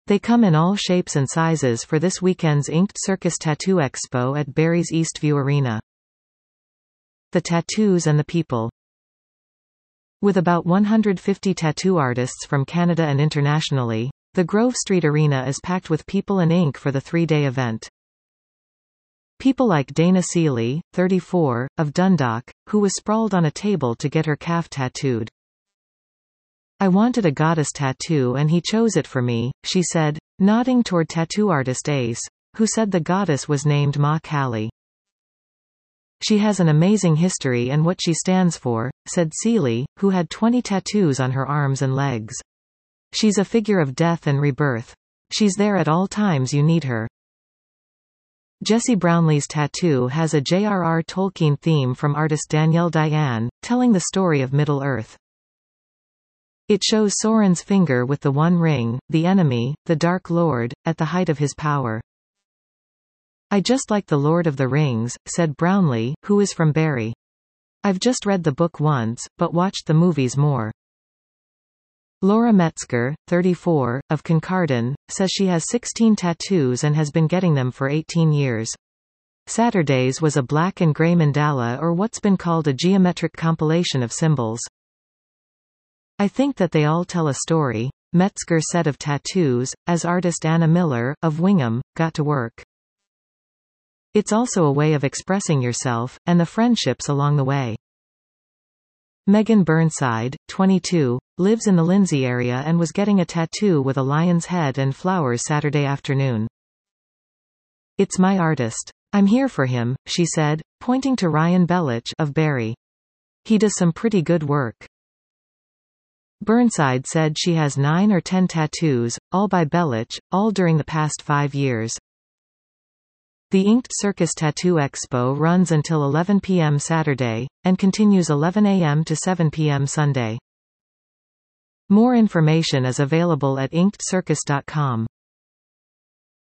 They come in all shapes and sizes for this weekend's Inked Circus Tattoo Expo at Barrie's Eastview Arena. The tattoos and the people. With about 150 tattoo artists from Canada and internationally, the Grove Street Arena is packed with people and ink for the 3-day event. People like Dana Seeley, 34, of Dundalk, who was sprawled on a table to get her calf tattooed. "I wanted a goddess tattoo and he chose it for me," she said, nodding toward tattoo artist Ace, who said the goddess was named Ma Kali. "She has an amazing history and what she stands for," said Seeley, who had 20 tattoos on her arms and legs. "She's a figure of death and rebirth. She's there at all times you need her." Jesse Brownlee's tattoo has a J.R.R. Tolkien theme from artist Danielle Diane, telling the story of Middle-earth. It shows Sauron's finger with the One Ring, the enemy, the Dark Lord, at the height of his power. "I just like the Lord of the Rings," said Brownlee, who is from Barrie. "I've just read the book once, but watched the movies more." Laura Metzger, 34, of Kincardine, says she has 16 tattoos and has been getting them for 18 years. Saturday's was a black and gray mandala or what's been called a geometric compilation of symbols. "I think that they all tell a story," Metzger said of tattoos, as artist Anna Miller, of Wingham, got to work. "It's also a way of expressing yourself, and the friendships along the way." Megan Burnside, 22, lives in the Lindsay area and was getting a tattoo with a lion's head and flowers Saturday afternoon. "It's my artist. I'm here for him," she said, pointing to Ryan Bellich, of Barrie. "He does some pretty good work." Burnside said she has 9 or 10 tattoos, all by Bellich, all during the past 5 years. The Inked Circus Tattoo Expo runs until 11 p.m. Saturday, and continues 11 a.m. to 7 p.m. Sunday. More information is available at inkedcircus.com.